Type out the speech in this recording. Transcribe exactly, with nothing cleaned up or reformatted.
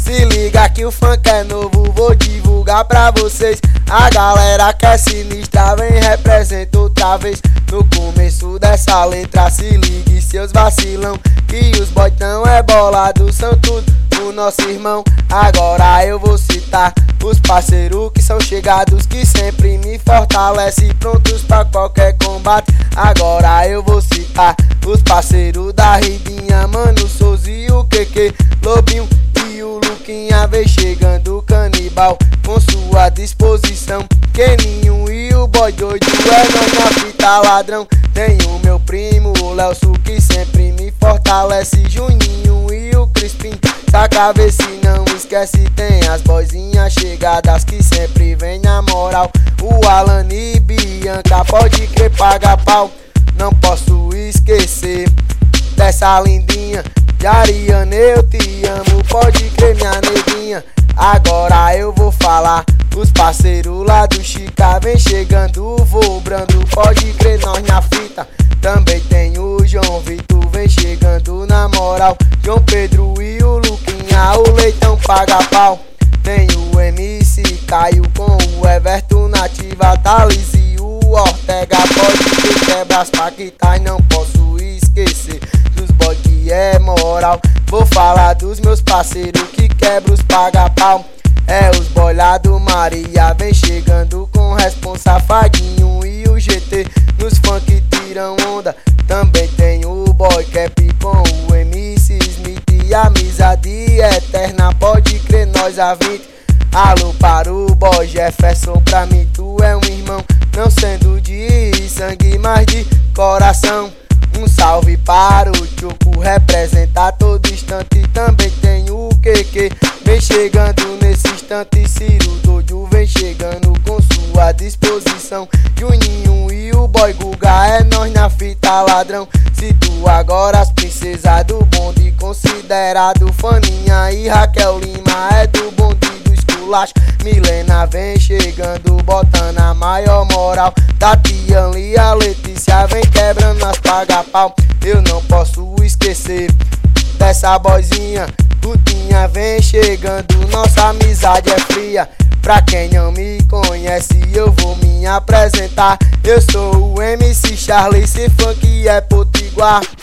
Se liga que o funk é novo, vou divulgar pra vocês. A galera que é sinistra vem representa outra vez. No começo dessa letra se ligue seus vacilão, que os boy tão é bolado, são tudo o nosso irmão. Agora eu vou citar os parceiros que são chegados, que sempre me fortalece, prontos pra qualquer combate. Agora eu vou citar os parceiros da Ribinha, Mano Souza e o Q Q, Lobinho e o Luquinha. Vem chegando o Canibal com sua disposição, Keninho e o boy doido é nós na fita ladrão. Tem o meu primo, o Lelso, que sempre me fortalece, Juninho e o Crispim, saca vê se não esquece. Tem as boizinhas chegadas que sempre vem na moral, o Alan e Bianca, pode crer, paga pau. Não posso esquecer dessa lindinha de Ariane, eu te amo, pode crer minha neguinha. Agora eu vou falar os parceiros lá do Chica, vem chegando o Vô Brando, pode crer nós na fita. Também tem o João Vitor, vem chegando na moral, João Pedro e o Luquinha, o Leitão paga pau. Tem o M C Caio com o Everton Nativa, Thales e o Ortega, pode crer, quebra as paquitas. Não posso esquecer dos boy que é moral, vou falar dos meus parceiros que quebra os paga pau. É os boy lá do Maria, vem chegando com responsa, Fadinho e o G T, nos funk tiram onda. Também tem o boy Cap com o M C Smith, e amizade eterna, pode crer nós a vinte. Alô para o boy Jefferson, pra mim tu é um irmão, não sendo de sangue, mas de coração. Um salve para o Choco, representa todo instante. Também tem o Q Q, vem chegando nesse instante. Ciro Doido vem chegando com sua disposição, Juninho e o boy Guga, é nós na fita ladrão. Se tu agora as princesas do bonde, considerado Faninha e Raquel Lima, é do bonde do esculacho. Milena vem chegando, botando a maior moral, Tatiana e a Letícia vem quebrando as paga pau. Eu não posso esquecer dessa boizinha, Gutinha vem chegando, nossa amizade é fria. Pra quem não me conhece eu vou me apresentar, eu sou o M C Charlie, se funk é potiguar.